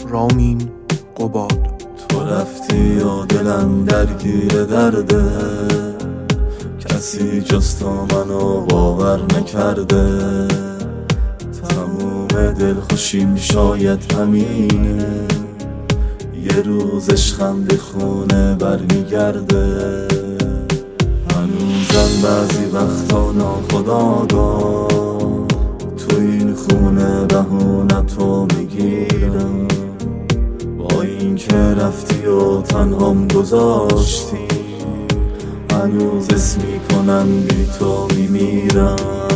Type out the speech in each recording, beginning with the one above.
رامین قباد. تو رفتی و دلم درگیر درده، کسی جز تو منو باور نکرده. تموم دلخوشیم شاید همینه، یه روز عشقم به خونه برمیگرده. هنوزم بعضی وقتا ناخودآگاه تو این خونه بهونتو میگیرم. با این که رفتی و تنهام گذاشتی، هنوز اسم میکنم بی تو میمیرم.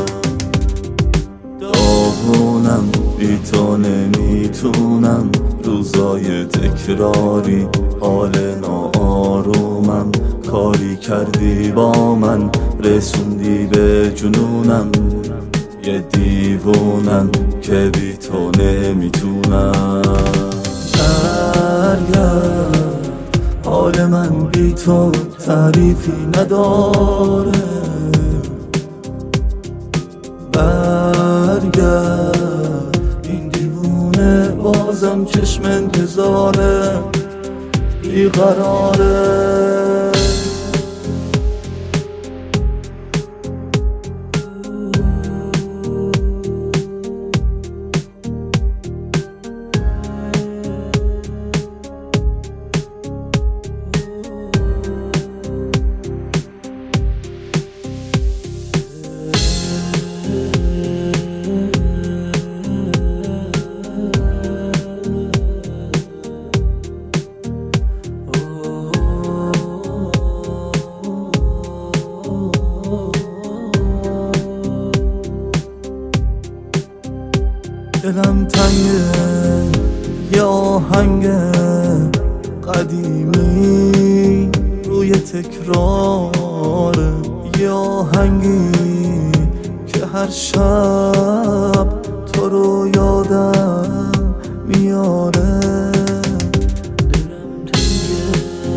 داغونم بی تو نمیتونم، روزای تکراری حال ناآرومم. کاری کردی با من رسوندی به جنونم، یه دیوونم که بی تو نمیتونم. برگرد، حال من بی تو تعریفی نداره. برگرد، این دیوونه بازم چشم انتظاره، بیقراره. دلم تنگه، یه آهنگ قدیمی روی تکراره. یه آهنگی که هر شب تو رو یادم میاره. دلم تنگه،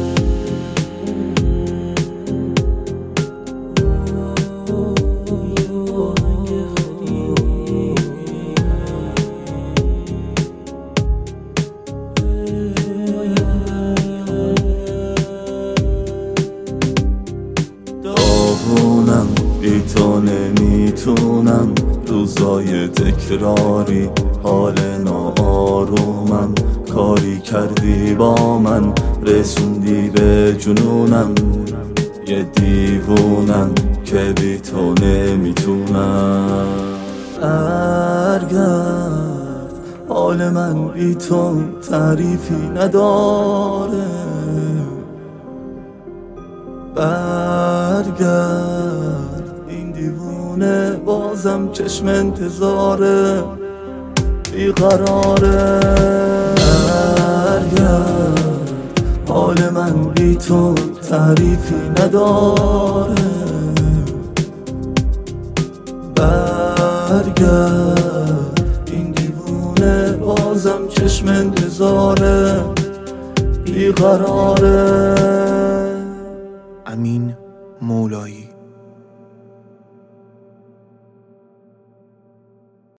داغونم بی تو نمیتونم، روزای تکراری حال ناآرومم. کاری کردی با من رسوندی به جنونم، یه دیوونم که بی تو نمیتونم. برگرد، حال من بی تو تعریفی نداره. برگرد، این دیوونه بازم چشم انتظاره، بیقراره. برگرد، حال من بی تو تعریفی نداره. برگرد، این دیوونه بازم چشم انتظاره، بیقراره. امین مولایی.